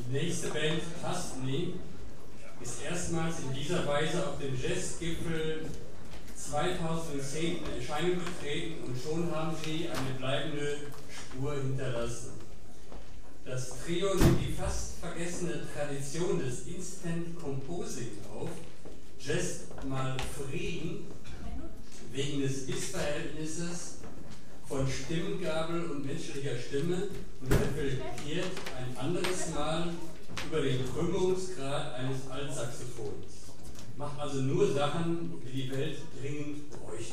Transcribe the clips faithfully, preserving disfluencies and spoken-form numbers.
Die nächste Band, Tastny, ist erstmals in dieser Weise auf dem Jazzgipfel zweitausendzehn in Erscheinung getreten und schon haben sie eine bleibende Spur hinterlassen. Das Trio nimmt die fast vergessene Tradition des Instant Composing auf, Jazz mal Frieden, wegen des Missverhältnisses von Stimmgabel und menschlicher Stimme und reflektiert ein anderes Mal über den Krümmungsgrad eines Altsaxophons. Macht also nur Sachen, die die Welt dringend bräuchte.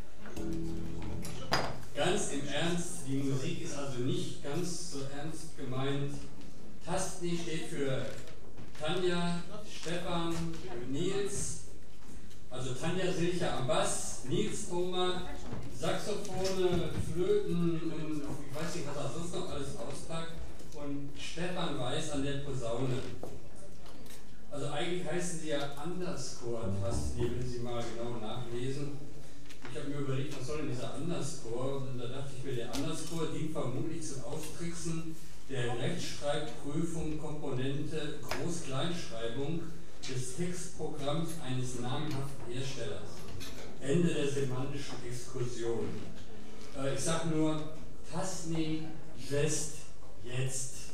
Ganz im Ernst, die Musik ist also nicht ganz so ernst gemeint. Tastny steht für Tanja, Stefan, Nils, also Tanja Silcher am Bass, Nils Thoma, Saxophone, Flöten und ich weiß nicht, was er sonst noch alles auspackt, und Stefan Weiß an der Posaune. Also eigentlich heißen sie ja Underscore Tastny, wenn Sie mal genau nachlesen. Ich habe mir überlegt, was soll denn dieser Underscore? Und da dachte ich mir, der Underscore dient vermutlich zum Austricksen der Rechtschreibprüfung, Komponente, Groß-Kleinschreibung des Textprogramms eines namhaften Herstellers. Ende der semantischen Exkursion. Äh, ich sage nur, Tastny jazzt jetzt.